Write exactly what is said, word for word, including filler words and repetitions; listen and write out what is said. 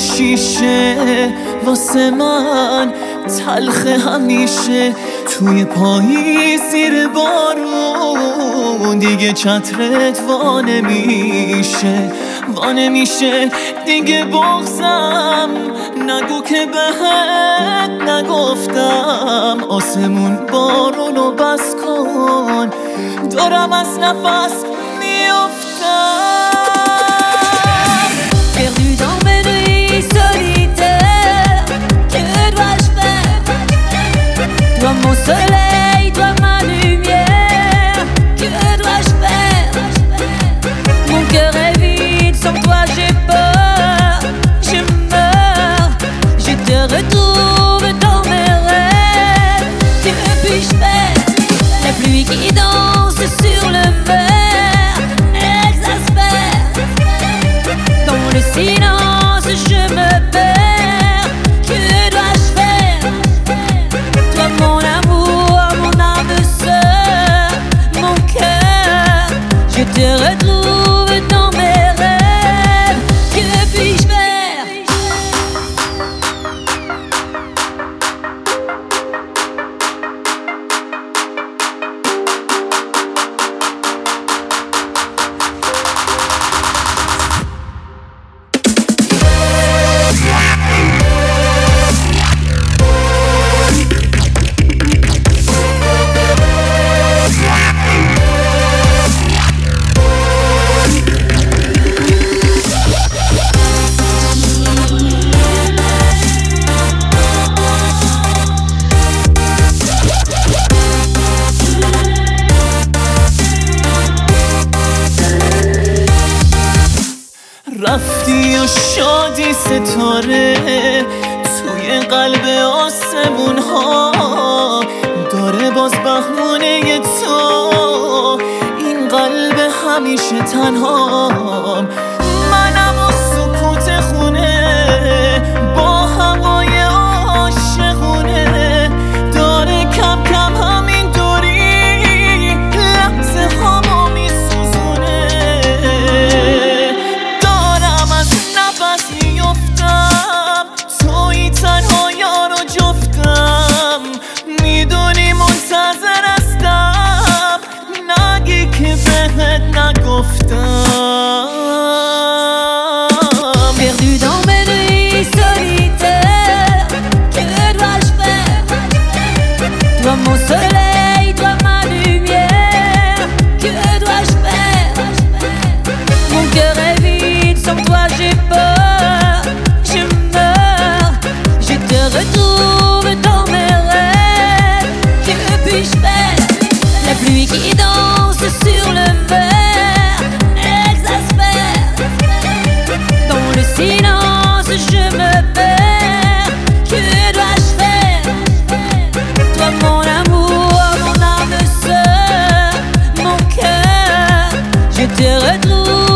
شیشه واسه من تلخه همیشه. توی پاییز زیر بارون دیگه چترت وانه میشه وانه میشه دیگه بغضم نگو که بهت نگفتم. آسمون بارونو بس کن دارم از نفس میافتم. Perdu dans mes nuits solitaires, que dois-je faire? Toi mon soleil, toi ma lumière, que dois-je faire? Mon cœur est vide, sans toi j'ai peur, je meurs. Je te retrouve dans mes rêves, que puis-je faire? La pluie qui danse sur le mer exaspère. Dans le silence je me perds, que dois-je faire? Toi mon amour, mon âme sœur, mon cœur, je te retrouve dans mes rêves, que puis-je faire? رفتی و شادی ستاره توی قلب آسمون ها داره باز بهونه تو. این قلب همیشه تنهام، منم و سکوت خونه با هوای عاشقونه داره کم کم همین دوری لحظه هامو میسوزونه. دارم از نفس میافتم، توی تنها یار و جفتم، میدونی منتظر هستم نگی که بهت نگفتم. Perdu dans mes nuits solitaires, que dois-je faire? Toi mon soleil, toi ma lumière, que dois-je faire? Mon cœur est vide, sans toi j'ai peur, je meurs. Je te retrouve dans mes rêves, que puis-je faire? La pluie qui danse sur le mer exaspère. Dans le silence je me perds, que dois-je faire? Toi mon amour, mon âme sœur, mon cœur, je te retrouve